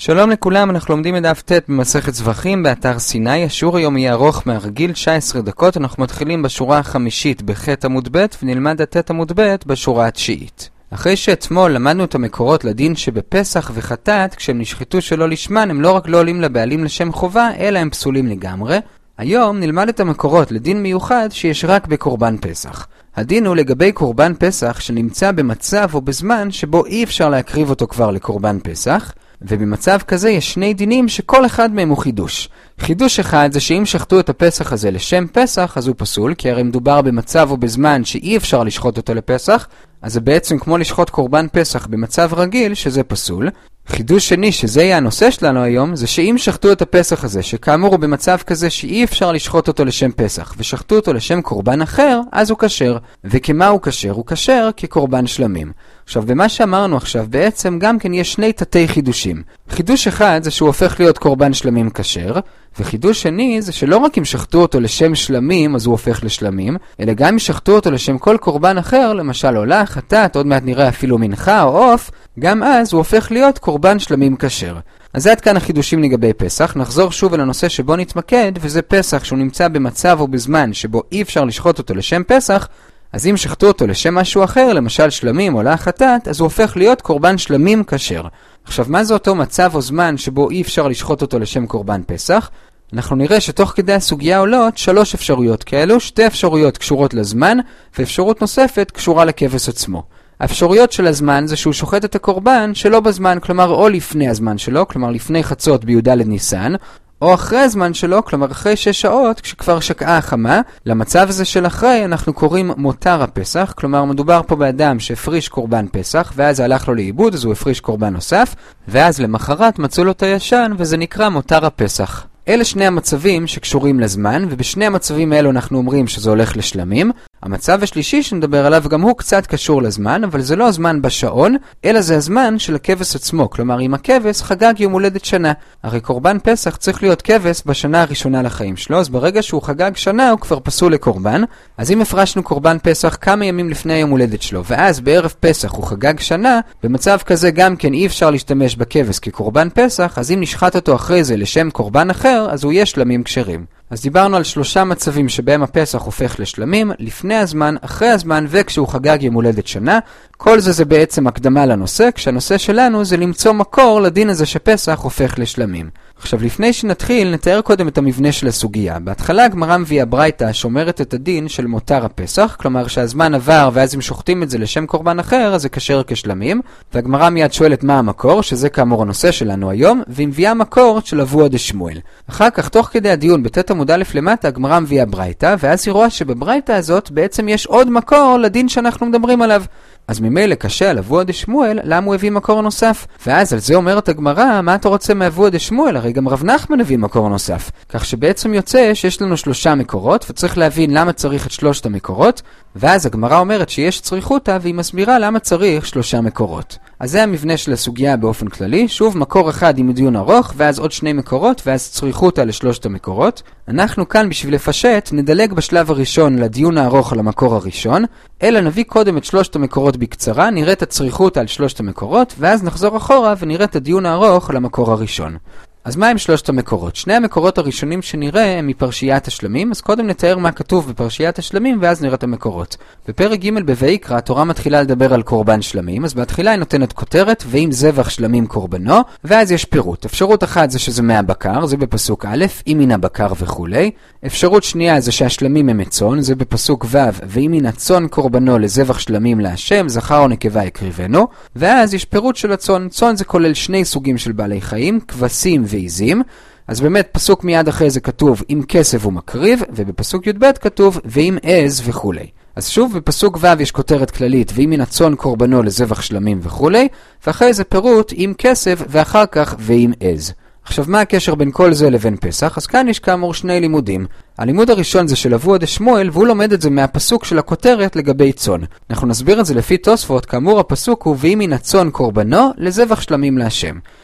שלום לכולם, אנחנו לומדים את דף ט' במסכת זבחים באתר סיני. השיעור היום יהיה ארוך מהרגיל 19 דקות. אנחנו מתחילים בשורה החמישית בח' עמוד ב' ונלמד את ט' עמוד ב' בשורה התשיעית. אחרי שאתמול למדנו את המקורות לדין שבפסח וחטאת, כשהם נשחטו שלא לשמן, הם לא רק לא עולים לבעלים לשם חובה, אלא הם פסולים לגמרי. היום נלמד את המקורות לדין מיוחד שיש רק בקורבן פסח. הדין הוא לגבי קורבן פסח שנמצא במצב או בזמן שבו אי אפשר להקריב אותו כבר לקורבן פסח, ובמצב כזה יש שני דינים שכל אחד מהם הוא חידוש. חידוש אחד זה שאם שחטו את הפסח הזה לשם פסח אז הוא פסול, כי הרי מדובר במצב או בזמן שאי אפשר לשחוט אותו לפסח, אז זה בעצם כמו לשחוט קורבן פסח במצב רגיל שזה פסול. חידוש שני, שזה יהיה הנושא שלנו היום, זה שאם שחטו את הפסח הזה, שכאמור הוא במצב כזה שאי אפשר לשחוט אותו לשם פסח, ושחטו אותו לשם קורבן אחר, אז הוא כשר. וכמה הוא כשר? הוא כשר כקורבן שלמים. עכשיו, במה שאמרנו עכשיו, בעצם גם כן יש שני תתי חידושים. חידוש אחד זה שהוא הופך להיות קורבן שלמים כשר, וחידוש שני זה שלא רק אם שחטו אותו לשם שלמים, אז הוא הופך לשלמים, אלא גם אם שחטו אותו לשם כל קורבן אחר, למשל עולה, חטאת, עוד מעט נראה אפילו מנחה או עוף, גם אז הוא הופך להיות קורבן שלמים כשר. אז עד כאן החידושים לגבי פסח. נחזור שוב אל הנושא שבו נתמקד, וזה פסח שהוא נמצא במצב או בזמן שבו אי אפשר לשחוט אותו לשם פסח, אז אם שחטו אותו לשם משהו אחר, למשל שלמים, עולה, חטאת, אז הוא הופך להיות קורבן שלמים כשר. עכשיו, מה זה אותו מצב או זמן שבו אי אפשר לשחוט אותו לשם קורבן פסח? אנחנו נראה שתוך כדי הסוגיה עולות 3 אפשרויות כאלו, 2 אפשרויות קשורות לזמן, ואפשרות נוספת קשורה לכבש עצמו. האפשרויות של הזמן זה שהוא שוחט את הקורבן שלא בזמן, כלומר או לפני הזמן שלו, כלומר לפני חצות בי"ד ניסן, או אחרי הזמן שלו, כלומר אחרי 6 שעות כשכבר שקעה החמה. למצב הזה של אחרי אנחנו קוראים מותר הפסח, כלומר מדובר פה באדם שהפריש קורבן פסח ואז הלך לו לאיבוד, אז הוא הפריש קורבן נוסף, ואז למחרת מצאו לו את הישן וזה נקרא מותר הפסח. אלה שני המצבים שקשורים לזמן, ובשני המצבים האלו אנחנו אומרים שזה הולך לשלמים. המצב השלישי שנדבר עליו גם הוא קצת קשור לזמן, אבל זה לא הזמן בשעון, אלא זה הזמן של הכבש עצמו. כלומר, אם הכבש חגג יום הולדת שנה. הרי קורבן פסח צריך להיות כבש בשנה הראשונה לחיים שלו, אז ברגע שהוא חגג שנה הוא כבר פסול לקורבן. אז אם הפרשנו קורבן פסח כמה ימים לפני יום הולדת שלו, ואז בערב פסח הוא חגג שנה, במצב כזה גם כן אי אפשר להשתמש בכבש כקורבן פסח, אז אם נשחט אותו אחרי זה לשם קורבן אחר, אז הוא יהיה שלמים כשרים. אז דיברנו על 3 מצבים שבהם הפסח הופך לשלמים, לפני הזמן, אחרי הזמן וכשהוא חגג יום הולדת שנה. כל זה בעצם הקדמה לנושא, כשהנושא שלנו זה למצוא מקור לדין הזה שפסח הופך לשלמים. עכשיו לפני שנתחיל נתאר קודם את המבנה של הסוגיה. בהתחלה הגמרא מביאה ברייתא שומרת את הדין של מותר הפסח, כלומר שהזמן עבר ואז אם שוחטים את זה לשם קורבן אחר אז זה כשר כשלמים, והגמרא מיד שואלת מה המקור, שזה כאמור הנושא שלנו היום, והיא מביאה מקור של אבוה דשמואל. אחר כך תוך כדי הדיון בט' עמוד א' למטה הגמרא מביאה ברייתא, ואז היא רואה שבברייתא הזאת בעצם יש עוד מקור לדין שאנחנו מדברים עליו. אז ממילא קשה על אבוה דשמואל, למה הוא הביא מקור נוסף? ואז על זה אומרת הגמרא, מה אתה רוצה מאבוה דשמואל? הרי גם רב נחמן הביא מקור נוסף. כך שבעצם יוצא שיש לנו 3 מקורות, וצריך להבין למה צריך את 3 המקורות, ואז הגמרא אומרת שיש צריכותא, והיא מסבירה למה צריך 3 מקורות. אז זה המבנה של הסוגיה באופן כללי. שוב, מקור אחד עם דיון ארוך, ואז עוד 2 מקורות, ואז צריכותא ל3 המקורות. אנחנו כאן בשביל לפשט, נדלג בשלב הראשון לדיון הארוך על המקור הראשון, אלא נביא קודם את 3 המקורות בקצרה, נראה את הצריכות על 3 המקורות, ואז נחזור אחורה ונראה את הדיון הארוך על המקור הראשון. אז מה הם 3 המקורות? 2 המקורות הראשונים שנראה הם מפרשיית השלמים, אז קודם נתאר מה כתוב בפרשיית השלמים ואז נראה את המקורות. בפרק ג' בויקרא התורה מתחילה לדבר על קורבן שלמים, אז בהתחילה היא נותנת כותרת ואם זבח שלמים קורבנו, ואז יש פירוט. אפשרות אחת זה שזה מהבקר, זה בפסוק א', אם מן הבקר וכו'. אפשרות שנייה זה שהשלמים הם מצון, זה בפסוק ו', ואם מן הצון קורבנו לזבח שלמים להשם, זכר או נקבה יקריבנו. ואז יש פירוט של הצון. צון זה כולל 2 סוגים של בעלי חיים, כבשים ועיזים. אז באמת פסוק מיד אחרי זה כתוב אם כסף הוא מקריב, ובפסוק י"ב כתוב ואם עז וכו'. אז שוב בפסוק ו' יש כותרת כללית ואם מן הצאן קורבנו לזבח שלמים וכו', ואחרי זה פירוט אם כסף ואחר כך ואם עז. עכשיו מה הקשר בין כל זה לבין פסח? אז כאן יש כאמור 2 לימודים. הלימוד הראשון זה של אבוה דשמואל, והוא לומד את זה מהפסוק של הכותרת לגבי צאן. אנחנו נסביר את זה לפי תוספות, כאמור הפסוק הוא ואם מן הצאן קורבנו לזבח שלמים להשם.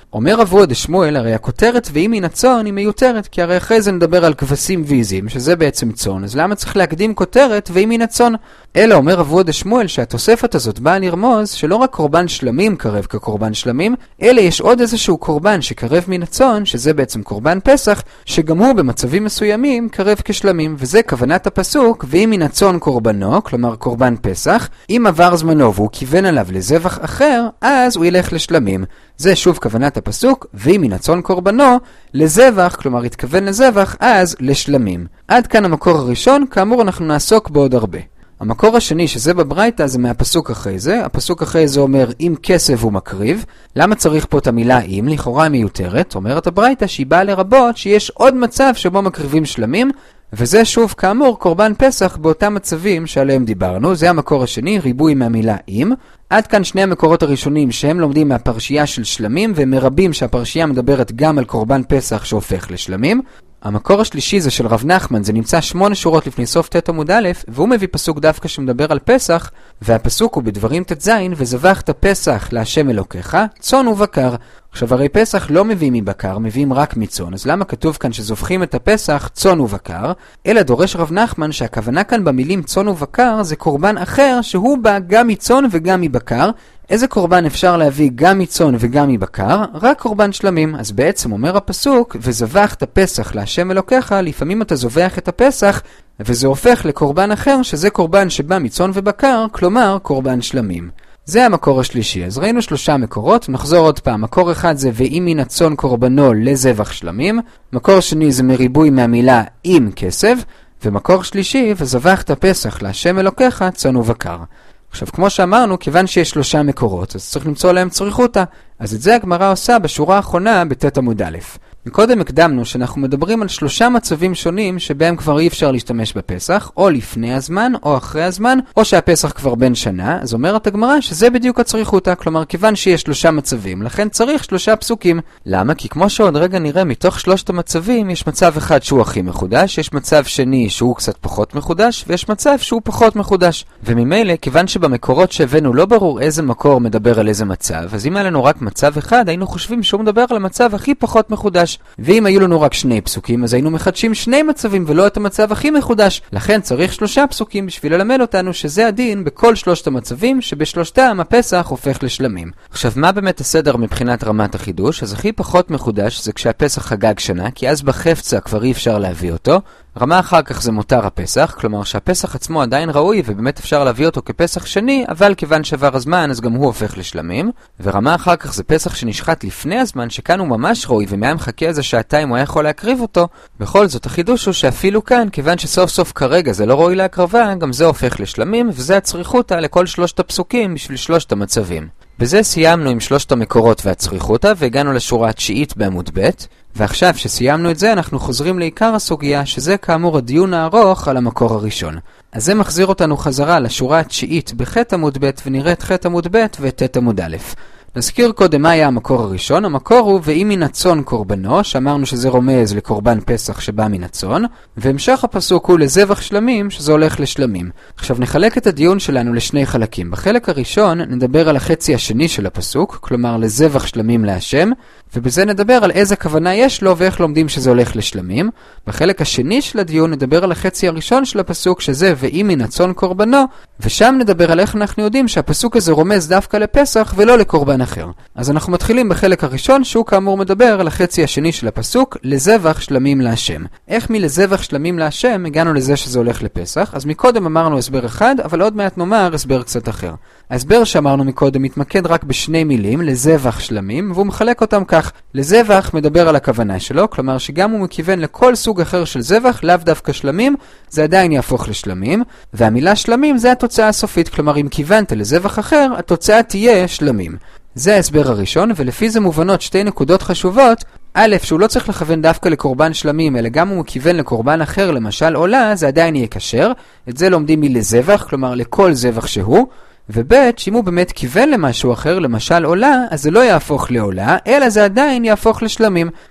אומר רב הונא דשמואל, הרי הכותרת ואם מן הצאן היא מיותרת, כי הרי אחרי זה נדבר על כבשים ועיזים, שזה בעצם צאן, אז למה צריך להקדים כותרת ואם מן הצאן? אלא אומר רב הונא דשמואל שהתוספת הזאת באה לרמוז שלא רק קורבן שלמים קרב כקורבן שלמים, אלא יש עוד איזשהו קורבן שקרב מן הצאן, שזה בעצם קורבן פסח, שגם הוא במצבים מסוימים קרב כשלמים, וזה כוונת הפסוק, ואם מן הצאן קורבנו, כלומר קורבן פסח, אם עבר זמנו והוא כיוון עליו לזבח אחר, אז הוא ילך לשלמים. זה שוב כוונת הפסוק, ואם מן הצאן קורבנו, לזבח, כלומר התכוון לזבח, אז לשלמים. עד כאן המקור הראשון, כאמור אנחנו נעסוק בעוד הרבה. המקור השני שזה בברייתא זה מהפסוק אחרי זה. הפסוק אחרי זה אומר אם כסף הוא מקריב. למה צריך פה את המילה אם? לכאורה מיותרת. אומרת הברייתא שהיא באה לרבות שיש עוד מצב שבו מקריבים שלמים, וזה שוב כאמור קורבן פסח באותם מצבים שעליהם דיברנו. זה המקור השני, ריבוי מהמילה אם. עד כאן שני המקורות הראשונים שהם לומדים מהפרשייה של שלמים, והם מרבים שהפרשייה מדברת גם על קורבן פסח שהופך לשלמים. המקור השלישי זה של רב נחמן, זה נמצא 8 שורות לפני סוף ת' עמוד א', והוא מביא פסוק דווקא שמדבר על פסח, והפסוק הוא בדברים ט"ז, וזבחת פסח להשם אלוקיך, צאן ובקר. עכשיו הרי פסח לא מביאים מבקר, מביאים רק מצאן, אז למה כתוב כאן שזובחים את הפסח צאן ובקר? אלא דורש רב נחמן שהכוונה כאן במילים צאן ובקר זה קורבן אחר שהוא בא גם מצאן וגם מבקר. איזה קורבן אפשר להביא גם מצאן וגם מבקר? רק קורבן שלמים. אז בעצם אומר הפסוק, וזבחת פסח להשם אלוקיך, לפעמים אתה זובח את הפסח, וזה הופך לקורבן אחר, שזה קורבן שבא מצאן ובקר, כלומר קורבן שלמים. זה המקור השלישי. אז ראינו 3 מקורות, נחזור עוד פעם. מקור אחד זה ואם מן הצאן קורבנו לזבח שלמים, מקור שני זה מריבוי מהמילה עם כסף, ומקור שלישי וזבחת פסח להשם אלוקיך צאן ובקר. עכשיו, כמו שאמרנו, כיוון שיש 3 מקורות, אז צריך למצוא להם צריכותא. אז את זה הגמרא עושה בשורה האחרונה בת' עמוד א'. מקודם הקדמנו שאנחנו מדברים על 3 מצבים שונים שבהם כבר אי אפשר להשתמש בפסח, או לפני הזמן, או אחרי הזמן, או שהפסח כבר בן שנה. אז אומרת הגמרא שזה בדיוק הצריכותא, כלומר כיוון שיש 3 מצבים, לכן צריך 3 פסוקים. למה? כי כמו שעוד רגע נראה, מתוך 3 המצבים יש מצב אחד שהוא הכי מחודש, יש מצב שני שהוא קצת פחות מחודש, ויש מצב שהוא פחות מחודש. וממילא, כיוון שבמקורות שהבאנו לא ברור איזה מקור מדבר על איזה מצב, אז אם היה לנו רק מצב אחד, היינו חושבים שהוא מדבר על המצב הכי פחות מחודש. ואם היו לנו רק 2 פסוקים, אז היינו מחדשים 2 מצבים ולא את המצב הכי מחודש. לכן צריך 3 פסוקים בשביל ללמד אותנו שזה הדין בכל 3 המצבים, שבשלושתם הפסח הופך לשלמים. עכשיו, מה באמת הסדר מבחינת רמת החידוש? אז הכי פחות מחודש זה כשהפסח חגג שנה, כי אז בחפצה כבר אי אפשר להביא אותו. רמה אחר כך זה מותר הפסח, כלומר שהפסח עצמו עדיין ראוי ובאמת אפשר להביא אותו כפסח שני, אבל כיוון שעבר הזמן אז גם הוא הופך לשלמים. ורמה אחר כך זה פסח שנשחט לפני הזמן, שכאן הוא ממש ראוי ומהיה מחכה איזה שעתיים הוא היה יכול להקריב אותו. בכל זאת החידוש הוא שאפילו כאן, כיוון שסוף סוף כרגע זה לא ראוי להקרבה, גם זה הופך לשלמים, וזה הצריכותא לכל 3 הפסוקים בשביל 3 המצבים. בזה סיימנו עם 3 המקורות והצריכותא, והגענו לשורה התשיעית בעמוד ב'. ועכשיו שסיימנו את זה אנחנו חוזרים לעיקר הסוגיה, שזה כאמור הדיון הארוך על המקור הראשון. אז זה מחזיר אותנו חזרה לשורה התשיעית בח' עמוד ב', ונראה את ח' עמוד ב' ואת ט' עמוד א'. נזכיר קודם מה היה המקור הראשון. המקור הוא ואם מן הצאן קורבנו, שאמרנו שזה רומז לקורבן פסח שבא מן הצאן, והמשך הפסוק הוא לזבח שלמים, שזה הולך לשלמים. עכשיו נחלק את הדיון שלנו לשני חלקים. בחלק הראשון נדבר על החצי השני של הפסוק, כלומר לזבח שלמים להשם, ובזה נדבר על איזה כוונה יש לו ואיך לומדים שזה הולך לשלמים. בחלק השני של הדיון נדבר על החצי הראשון של הפסוק, שזה ואם מן הצאן קורבנו, ושם נדבר על איך אנחנו יודעים שהפסוק הזה רומז דווקא לפסח ולא לקורבן אחר. אז אנחנו מתחילים בחלק הראשון, שהוא כאמור מדבר על החצי השני של הפסוק, לזבח שלמים להשם. איך מלזבח שלמים להשם הגענו לזה שזה הולך לפסח? אז מקודם אמרנו הסבר אחד, אבל עוד מעט נאמר הסבר קצת אחר. ההסבר שאמרנו מקודם מתמקד רק בשני מילים, לזבח שלמים, והוא מחלק אותם כך. לזבח מדבר על הכוונה שלו, כלומר שגם הוא מכיוון לכל סוג אחר של זבח, לאו דווקא שלמים, זה עדיין יהפוך לשלמים, והמילה שלמים זה התוצאה הסופית, כלומר אם כיוונת לזבח אחר, התוצאה תהיה שלמים. זה ההסבר הראשון, ולפי זה מובנות 2 נקודות חשובות. א', שהוא לא צריך לכוון דווקא לקורבן שלמים, אלא גם הוא מכיוון לקורבן אחר, למשל עולה, זה עדיין יהיה כשר. את זה לומדים מלזבח, כלומר לכל זבח שהוא. וב', שאם הוא באמת כיוון למשהו אחר, למשל עולה, אז זה לא יהפוך לעולה, אלא זה עדיין יהפוך לשלמים.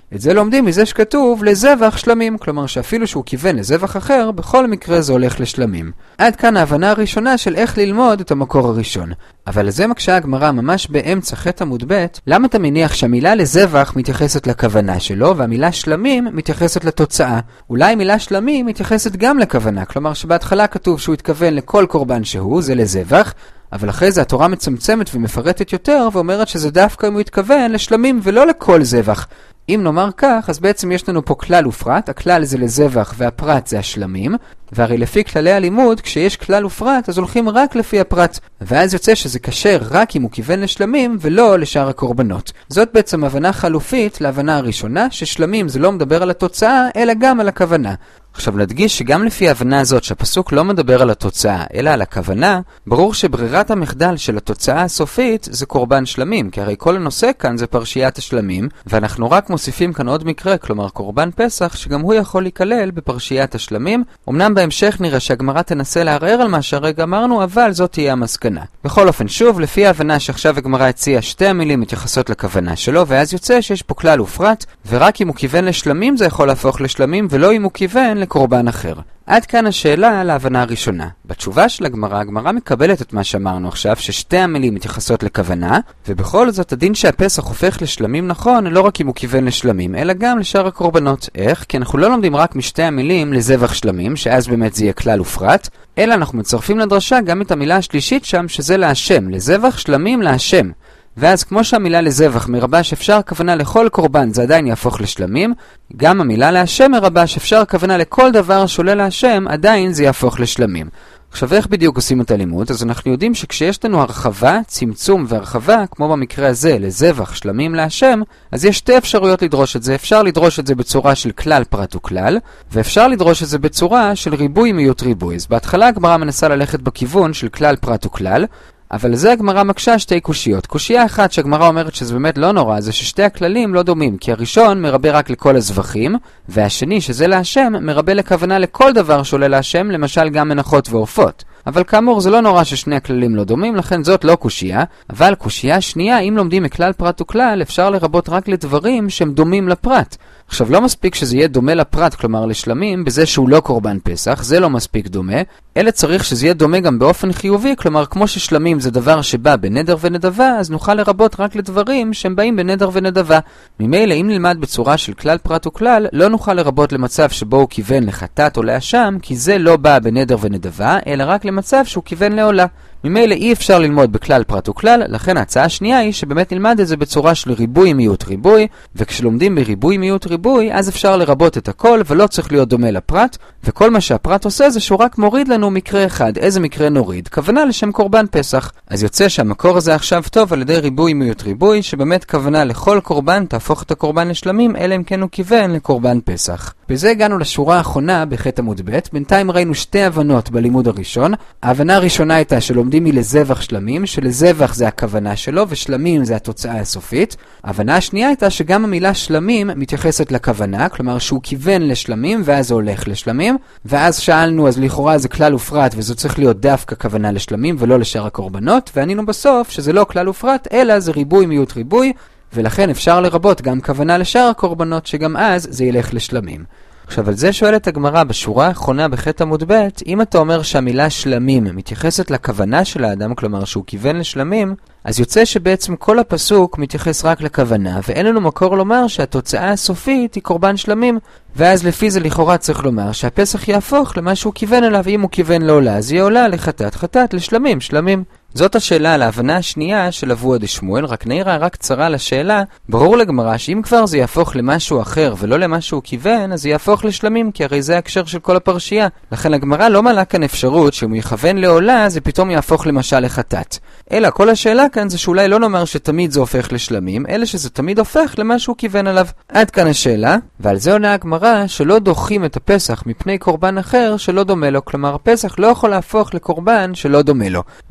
את זה לומדים מזה שכתוב לזבח שלמים, כלומר שאפילו שהוא כיוון לזבח אחר, בכל מקרה זה הולך לשלמים. עד כאן ההבנה הראשונה של איך ללמוד את המקור הראשון. אבל לזה מקשה הגמרא ממש באמצע ח' עמוד ב', למה אתה מניח שהמילה לזבח מתייחסת לכוונה שלו, והמילה שלמים מתייחסת לתוצאה? אולי מילה שלמים מתייחסת גם לכוונה, כלומר שבהתחלה כתוב שהוא התכוון לכל קורבן שהוא, זה לזבח, אבל אחרי זה התורה מצמצמת ומפרטת יותר ואומרת שזה דווקא אם הוא התכוון לשלמים ולא לכל זבח. אם נאמר כך, אז בעצם יש לנו פה כלל ופרט, הכלל זה לזבח והפרט זה השלמים, והרי לפי כללי הלימוד, כשיש כלל ופרט, אז הולכים רק לפי הפרט, ואז יוצא שזה קשר רק אם הוא כיוון לשלמים ולא לשאר הקורבנות. זאת בעצם הבנה חלופית להבנה הראשונה, ששלמים זה לא מדבר על התוצאה, אלא גם על הכוונה. עכשיו נדגיש שגם לפי ההבנה הזאת שהפסוק לא מדבר על התוצאה, אלא על הכוונה, ברור שברירת המחדל של התוצאה הסופית זה קורבן שלמים, כי הרי כל הנושא כאן זה פרשיית השלמים, ואנחנו רק מוסיפים כאן עוד מקרה, כלומר קורבן פסח, שגם הוא יכול להיכלל בפרשיית השלמים. אמנם בהמשך נראה שהגמרא תנסה לערער על מה שהרגע אמרנו, אבל זאת תהיה המסקנה. בכל אופן, שוב, לפי ההבנה שעכשיו הגמרא הציעה שתי המילים מתייחסות לכוונה שלו, ואז יוצא שיש פה כלל ופרט, ורק אם הוא כיוון לשלמים זה יכול להפוך לשלמים, ולא אם הוא כיוון לקורבן אחר. עד כאן השאלה על ההבנה הראשונה. בתשובה של הגמרא, הגמרא מקבלת את מה שאמרנו עכשיו, ששתי המילים מתייחסות לכוונה, ובכל זאת הדין שהפסח הופך לשלמים נכון, לא רק אם הוא כיוון לשלמים, אלא גם לשאר הקורבנות. איך? כי אנחנו לא לומדים רק משתי המילים לזבח שלמים, שאז באמת זה יהיה כלל ופרט, אלא אנחנו מצרפים לדרשה גם את המילה השלישית שם, שזה להשם, לזבח שלמים להשם. ואז כמו שהמילה לזבח מרבה שאפשר כוונה לכל קורבן זה עדיין יהפוך לשלמים, גם המילה להשם מרבה שאפשר כוונה לכל דבר שעולה להשם עדיין זה יהפוך לשלמים. עכשיו איך בדיוק עושים את הלימוד? אז אנחנו יודעים שכשיש לנו הרחבה, צמצום והרחבה, כמו במקרה הזה לזבח שלמים להשם, אז יש שתי אפשרויות לדרוש את זה. אפשר לדרוש את זה בצורה של כלל פרט וכלל, ואפשר לדרוש את זה בצורה של ריבוי מיעוט ריבוי. אז בהתחלה הגמרא מנסה ללכת בכיוון של כלל פרט וכלל, אבל זה הגמרא מקשה שתי קושיות. קושייה אחת שהגמרא אומרת שזה באמת לא נורא, זה ששתי הכללים לא דומים, כי הראשון מרבה רק לכל הזבחים, והשני שזה להשם מרבה לכוונה לכל דבר שעולה להשם, למשל גם מנחות ועופות. אבל כאמור זה לא נורא ששני הכללים לא דומים, לכן זאת לא קושייה. אבל קושייה שנייה, אם לומדים מכלל פרט וכלל, אפשר לרבות רק לדברים שהם דומים לפרט. עכשיו לא מספיק שזה יהיה דומה לפרט, כלומר לשלמים, בזה שהוא לא קורבן פסח, זה לא מספיק דומה, אלא צריך שזה יהיה דומה גם באופן חיובי, כלומר כמו ששלמים זה דבר שבא בנדר ונדבה, אז נוכל לרבות רק לדברים שהם באים בנדר ונדבה. ממילא אם נלמד בצורה של כלל פרט וכלל, לא נוכל לרבות למצב שבו הוא כיוון לחטאת או לאשם, כי זה לא בא בנדר ונדבה, אלא רק למצב שהוא כיוון לעולה. ממילא אי אפשר ללמוד בכלל פרט וכלל, לכן ההצעה השנייה היא שבאמת נלמד את זה בצורה של ריבוי מיעוט ריבוי, וכשלומדים בריבוי מיעוט ריבוי, אז אפשר לרבות את הכל ולא צריך להיות דומה לפרט, וכל מה שהפרט עושה זה שהוא רק מוריד לנו מקרה אחד. איזה מקרה נוריד? כוונה לשם קורבן פסח. אז יוצא שהמקור הזה עכשיו טוב על ידי ריבוי מיעוט ריבוי, שבאמת כוונה לכל קורבן תהפוך את הקורבן לשלמים, אלא אם כן הוא כיוון לקורבן פסח. בזה הגענו לשורה האחרונה בח' עמוד ב'. בינתיים ראינו שתי הבנות בלימוד הראשון. ההבנה הראשונה הייתה שלומדים מלזבח שלמים, שלזבח זה הכוונה שלו ושלמים זה התוצאה הסופית. ההבנה השנייה הייתה שגם המילה שלמים מתייחסת לכוונה, כלומר שהוא כיוון לשלמים ואז זה הולך לשלמים, ואז שאלנו אז לכאורה זה כלל ופרט וזה צריך להיות דווקא כוונה לשלמים ולא לשאר הקורבנות, וענינו בסוף שזה לא כלל ופרט אלא זה ריבוי מיעוט ריבוי, ולכן אפשר לרבות גם כוונה לשאר הקורבנות שגם אז זה ילך לשלמים. עכשיו על זה שואלת הגמרא בשורה האחרונה בח' עמוד ב', אם אתה אומר שהמילה שלמים מתייחסת לכוונה של האדם, כלומר שהוא כיוון לשלמים, אז יוצא שבעצם כל הפסוק מתייחס רק לכוונה, ואין לנו מקור לומר שהתוצאה הסופית היא קורבן שלמים, ואז לפי זה לכאורה צריך לומר שהפסח יהפוך למה שהוא כיוון אליו. אם הוא כיוון לעולה, אז יהיה עולה לחטאת, חטאת, לשלמים, שלמים. זאת השאלה על ההבנה השנייה של אבוה דשמואל, רק נעירה רק קצרה לשאלה. ברור לגמרא שאם כבר זה יהפוך למשהו אחר ולא למשהו כיוון, אז זה יהפוך לשלמים, כי הרי זה ההקשר של כל הפרשייה. לכן הגמרא לא מעלה כאן אפשרות שאם הוא יכוון לעולה, זה פתאום יהפוך למשל לחטאת. אלא כל השאלה כאן זה שאולי לא נאמר שתמיד זה הופך לשלמים, אלא שזה תמיד הופך למשהו כיוון עליו. עד כאן השאלה, ועל זה עונה הגמרא שלא דוחים את הפסח מפני קורבן אחר שלא דומה לו, כלומר הפסח לא יכול להפוך לקורבן שלא דומה לו. מה נחשב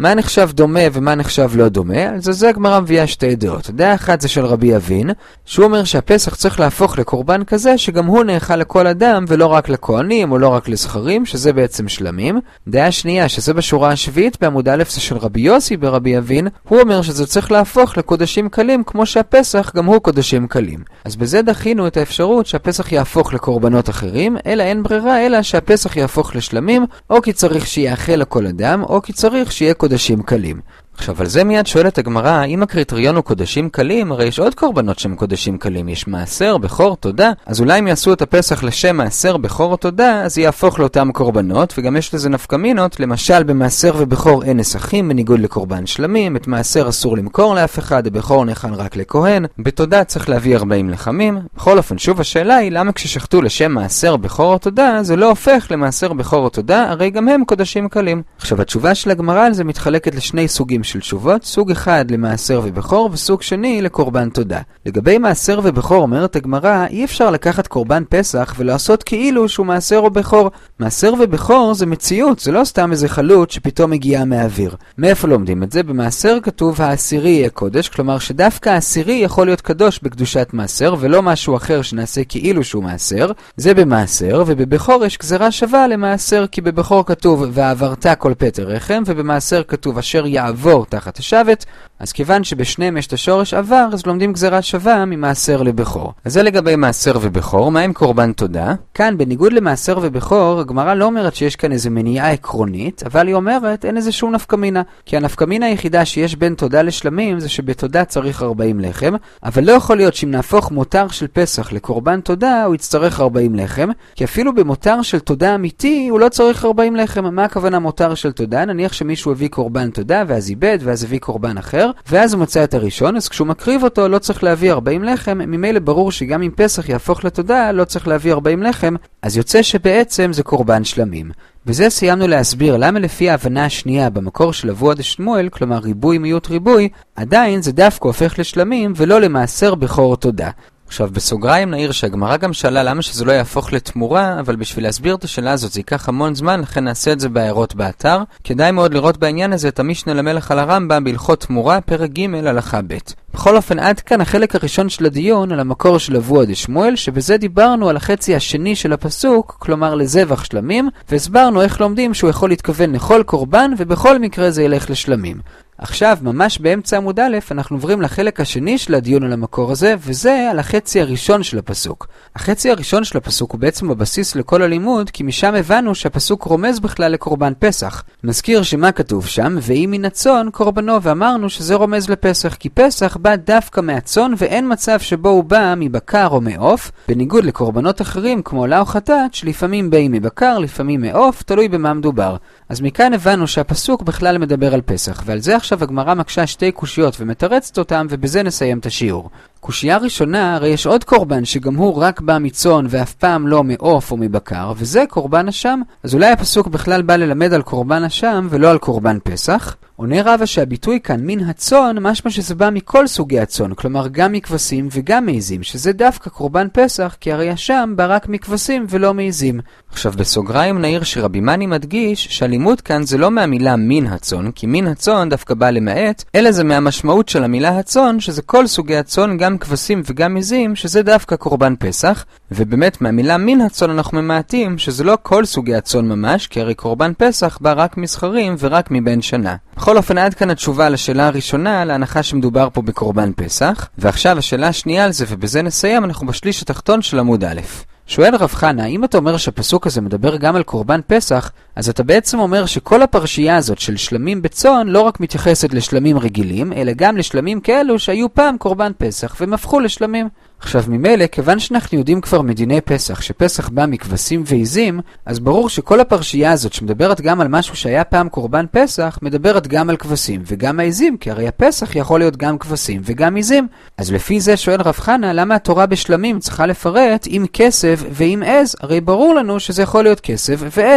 נחשב דומה ומה נחשב לא דומה, על זה הגמרא מביאה שתי דעות. דעה אחת זה של רבי אבין, שהוא אומר שהפסח צריך להפוך לקורבן כזה שגם הוא נאכל לכל אדם ולא רק לכהנים או לא רק לזכרים, שזה בעצם שלמים. דעה שנייה, שזה בשורה השביעית בעמוד א', זה של רבי יוסי ברבי אבין, הוא אומר שזה צריך להפוך לקודשים קלים כמו שהפסח גם הוא קודשים קלים. אז בזה דחינו את האפשרות שהפסח יהפוך לקורבנות אחרים, אלא אין ברירה אלא שהפסח יהפוך לשלמים, או כי צריך שיאכל לכל אדם, או כי צריך שיהיה קודשים קלים. עכשיו, על זה מיד שואלת הגמרא, אם הקריטריון הוא קודשים קלים, הרי יש עוד קורבנות שהם קודשים קלים, יש מעשר, בכור, תודה, אז אולי אם יעשו את הפסח לשם מעשר, בכור או תודה, אז יהפוך לאותם קורבנות, וגם יש לזה נפקמינות, למשל במעשר ובכור אין נסכים, בניגוד לקורבן שלמים, את מעשר אסור למכור לאף אחד, הבכור נאכל רק לכהן, בתודה צריך להביא 40 לחמים. בכל אופן, שוב השאלה היא, למה כששחטו לשם מעשר, בכור או תודה, זה לא הופך למעשר, בכור או תודה, הרי גם הם קודשים קלים. עכשיו, התשובה של הגמרא על זה מתחלקת לשני סוגים של תשובות, סוג אחד למעשר ובכור וסוג שני לקורבן תודה. לגבי מעשר ובכור אומרת הגמרא, אי אפשר לקחת קורבן פסח ולעשות כאילו שהוא מעשר או בכור. מעשר ובכור זה מציאות, זה לא סתם איזה חלוט שפתאום הגיעה מהאוויר. מאיפה לומדים את זה? במעשר כתוב העשירי יהיה קודש, כלומר שדווקא העשירי יכול להיות קדוש בקדושת מעשר ולא משהו אחר שנעשה כאילו שהוא מעשר. זה במעשר, ובבכור יש גזרה שווה למעשר, כי בבכור כתוב ועברת כל פטר רחם, ובמעשר כתוב אשר יעבור תחת השבט, אז כיוון שבשניהם יש את השורש עבר, אז לומדים גזרה שווה ממעשר לבכור. אז זה לגבי מעשר ובכור. מה עם קורבן תודה? כאן, בניגוד למעשר ובכור, הגמרא לא אומרת שיש כאן איזו מניעה עקרונית, אבל היא אומרת אין איזה שום נפקמינה. כי הנפקמינה היחידה שיש בין תודה לשלמים זה שבתודה צריך 40 לחם, אבל לא יכול להיות שאם נהפוך מותר של פסח לקורבן תודה, הוא יצטרך 40 לחם, כי אפילו במותר של תודה אמיתי, הוא לא צריך 40 לחם. מה הכוונה מותר של תודה? נניח שמישהו הביא קורבן תודה, ואז איבד, ואז הביא קורבן אחר, ואז הוא מצא את הראשון, אז כשהוא מקריב אותו לא צריך להביא 40 לחם, ממילא ברור שגם אם פסח יהפוך לתודה לא צריך להביא 40 לחם, אז יוצא שבעצם זה קורבן שלמים. וזה סיימנו להסביר למה לפי ההבנה השנייה במקור של אבוה דשמואל, כלומר ריבוי מיעוט ריבוי, עדיין זה דווקא הופך לשלמים ולא למעשר בכור תודה. עכשיו בסוגריים נעיר שהגמרא גם שאלה למה שזה לא יהפוך לתמורה, אבל בשביל להסביר את השאלה הזאת זה ייקח המון זמן, לכן נעשה את זה בהערות באתר. כדאי מאוד לראות בעניין הזה את המשנה למלך על הרמב"ם בהלכות תמורה, פרק ג' הלכה ב'. בכל אופן, עד כאן החלק הראשון של הדיון על המקור של אבוה דשמואל, שבזה דיברנו על החצי השני של הפסוק, כלומר לזבח שלמים, והסברנו איך לומדים שהוא יכול להתכוון לכל קורבן, ובכל מקרה זה ילך לשלמים. עכשיו, ממש באמצע עמוד א', אנחנו עוברים לחלק השני של הדיון על המקור הזה, וזה על החצי הראשון של הפסוק. החצי הראשון של הפסוק הוא בעצם הבסיס לכל הלימוד, כי משם הבנו שהפסוק רומז בכלל לקורבן פסח. נזכיר שמה כתוב שם, ואם מן הצאן קורבנו, ואמרנו שזה רומז לפסח, כי פסח בא דווקא מהצאן, ואין מצב שבו הוא בא מבקר או מעוף, בניגוד לקורבנות אחרים כמו עולה או חטאת, שלפעמים באים מבקר, לפעמים מעוף, תלוי במה מדובר. אז מכאן הבנו שהפסוק בכלל מדבר על פסח, ועל זה עכשיו הגמרא מקשה שתי קושיות ומתרצת אותם, ובזה נסיים את השיעור. קושייה ראשונה, הרי יש עוד קורבן שגם הוא רק בא מצאן ואף פעם לא מעוף או מבקר, וזה קורבן אשם. אז אולי הפסוק בכלל בא ללמד על קורבן אשם ולא על קורבן פסח? עונה רבא שהביטוי כאן מן הצאן משמע שזה בא מכל סוגי הצאן, כלומר גם מכבשים וגם מעיזים, שזה דווקא קורבן פסח, כי הרי אשם בא רק מכבשים ולא מעיזים. עכשיו בסוגריים נעיר שרבי מני מדגיש שהלימוד כאן זה לא מהמילה מן הצאן, כי מן הצאן דווקא בא למעט, אלא זה מהמשמעות של המילה הצאן, שזה כל סוגי הצאן, גם כבשים וגם עיזים, שזה דווקא קורבן פסח. ובאמת מהמילה מן הצאן אנחנו ממעטים שזה לא כל סוגי הצאן ממש, כי הרי קורבן פסח בא רק מסחרים ורק מבן שנה. בכל אופן, עד כאן התשובה לשאלה הראשונה, להנחה שמדובר פה בקורבן פסח. ועכשיו השאלה השנייה על זה, ובזה נסיים, אנחנו בשליש התחתון של עמוד א'. שואל רב חנה, אם אתה אומר שהפסוק הזה מדבר גם על קורבן פסח, אז אתה בעצם אומר שכל הפרשייה הזאת של שלמים בצאן לא רק מתייחסת לשלמים רגילים, אלא גם לשלמים כאלו שהיו פעם קורבן פסח והם הפכו לשלמים. עכשיו ממילא, כיוון שאנחנו יודעים כבר מדיני פסח, שפסח בא מכבשים ועיזים, אז ברור שכל הפרשייה הזאת שמדברת גם על משהו שהיה פעם קורבן פסח, מדברת גם על כבשים וגם העיזים, כי הרי הפסח יכול להיות גם כבשים וגם עיזים. אז לפי זה שואל רב חנה, למה התורה בשלמים צריכה לפרט עם כסף ועם עז? הרי ברור לנו שזה יכול להיות כסף ועז.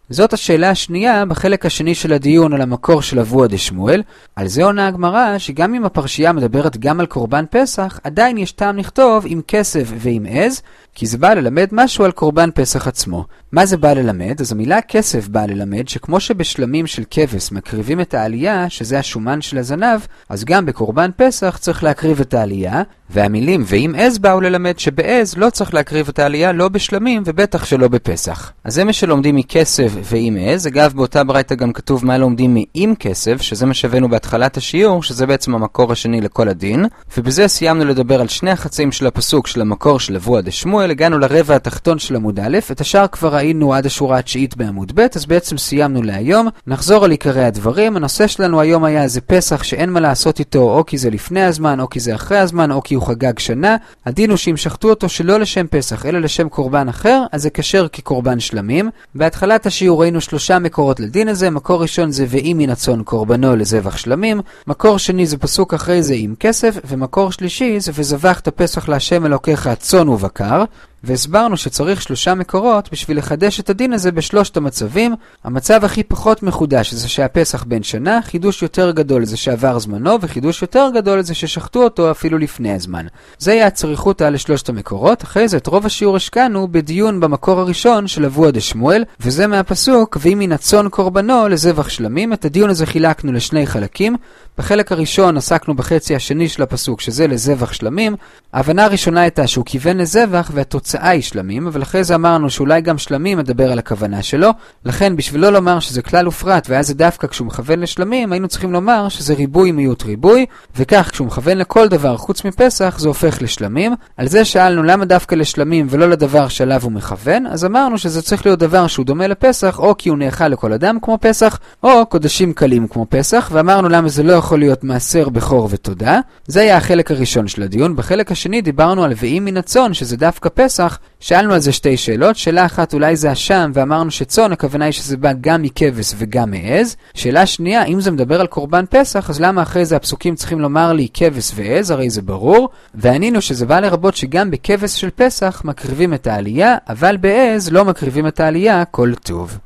זאת השאלה השנייה בחלק השני של הדיון על המקור של אבוה דשמואל. על זה עונה הגמרא שגם אם הפרשייה מדברת גם על קורבן פסח, עדיין יש טעם לכתוב עם כסף ועם עז, כי זה בא ללמד משהו על קורבן פסח עצמו. מה זה בא ללמד? אז המילה כסף בא ללמד שכמו שבשלמים של כבש מקריבים את העלייה, שזה השומן של הזנב, אז גם בקורבן פסח צריך להקריב את העלייה, והמילים ועם עז באו ללמד שבעז לא צריך להקריב את העלייה לא בשלמים ובטח שלא בפסח. אז זה מה שלומדים מכסף ועם עז. אגב, באותה ברייתא גם כתוב מה לומדים מעם כסף, שזה מה שהבאנו בהתחלת השיעור, שזה בעצם המקור השני לכל הדין. ובזה סיימנו לדבר על שני החצאים של הפסוק של המקור של אבוה דשמואל. הגענו לרבע התחתון של עמוד א', את השאר כבר ראינו עד השורה התשיעית בעמוד ב', אז בעצם סיימנו להיום. נחזור על עיקרי הדברים. הנושא שלנו היום היה זה פסח שאין מה לעשות איתו, או כי זה לפני הזמן, או כי זה אחרי הזמן, או כי הוא חגג שנה. הדין הוא שאם שחטו אותו שלא לשם פסח, אלא לשם קורבן אחר, אז זה כשר כקורבן שלמים. בהתחלת השיעור ראינו 3 מקורות לדין הזה. מקור ראשון זה ואם מן הצאן קורבנו לזבח שלמים. מקור שני זה פסוק אחרי זה עם כסף, ומקור שלישי זה וזבחת פסח להשם אלוקיך צאן ובקר. והסברנו שצריך 3 מקורות בשביל לחדש את הדין הזה בשלושת המצבים. המצב הכי פחות מחודש זה שהפסח בן שנה, חידוש יותר גדול זה שעבר זמנו, וחידוש יותר גדול זה ששחטו אותו אפילו לפני הזמן. זה היה הצריכות על 3 המקורות. אחרי זה את רוב השיעור השקענו בדיון במקור הראשון של אבוה דשמואל, וזה מהפסוק ואם מן הצאן קורבנו לזבח שלמים. את הדיון הזה חילקנו לשני חלקים. בחלק הראשון עסקנו בחצי השני של הפסוק שזה לזבח שלמים. ההבנה הראשונה הייתה שהוא כיוון לזבח והתוצאה היא שלמים, אבל אחרי זה אמרנו שאולי גם שלמים מדבר על הכוונה שלו. לכן בשביל לא לומר שזה כלל ופרט ואז זה דווקא כשהוא מכוון לשלמים, היינו צריכים לומר שזה ריבוי מיעוט ריבוי, וכך כשהוא מכוון לכל דבר חוץ מפסח זה הופך לשלמים. על זה שאלנו למה דווקא לשלמים ולא לדבר שעליו הוא מכוון, אז אמרנו שזה צריך להיות דבר שהוא דומה לפסח, או כי הוא נאכל לכל אדם כמו פסח, או קודשים קלים כמו פסח, ואמרנו למה זה לא יכול להיות מעשר בכור ותודה. זה היה החלק הראשון של הדיון. בחלק השני דיברנו על ואם מן הצאן, שזה דווקא פסח. שאלנו על זה 2 שאלות. שאלה אחת אולי זה השם, ואמרנו שצאן הכוונה היא שזה בא גם מכבש וגם מעז. שאלה שנייה, אם זה מדבר על קורבן פסח, אז למה אחרי זה הפסוקים צריכים לומר לי כבש ועז? הרי זה ברור. וענינו שזה בא לרבות שגם בכבש של פסח מקריבים את העלייה, אבל בעז לא מקריבים את העלייה כל טוב.